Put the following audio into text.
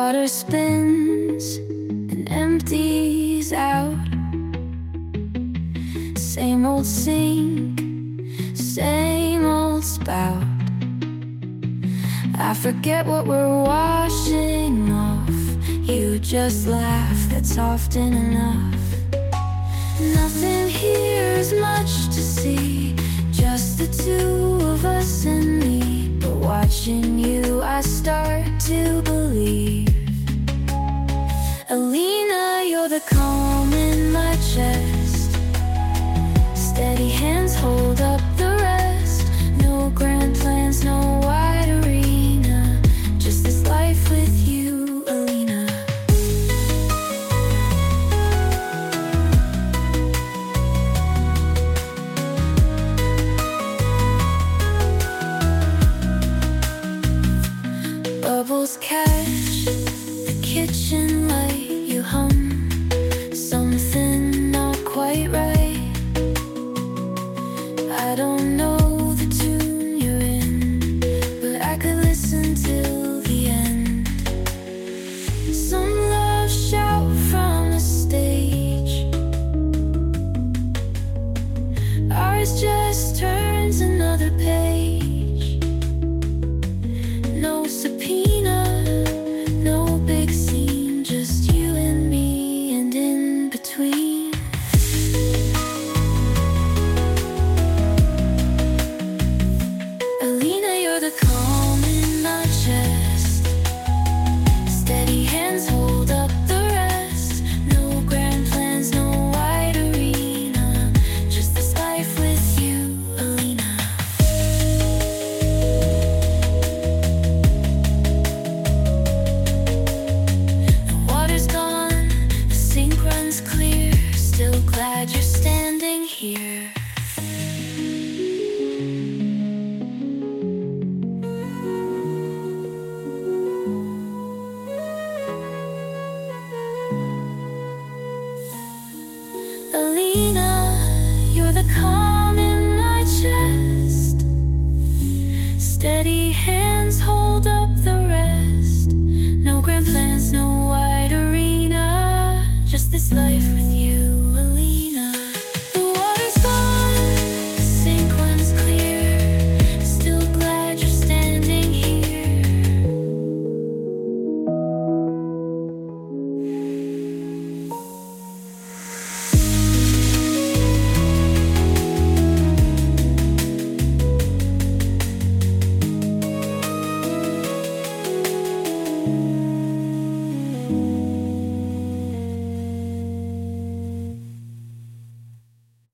water spins and empties out. Same old sink, same old spout. I forget what we're washing off. You just laugh, that's often enough. Nothing here's much to see, just the two of us and me. But watching you, I start to believe. Alina, you're the calm in my chest. Steady hands hold up the rest. No grand plans, no wide arena, just this life with you, Alina. Bubbles catch the kitchen light, you hum something not quite right. I don't know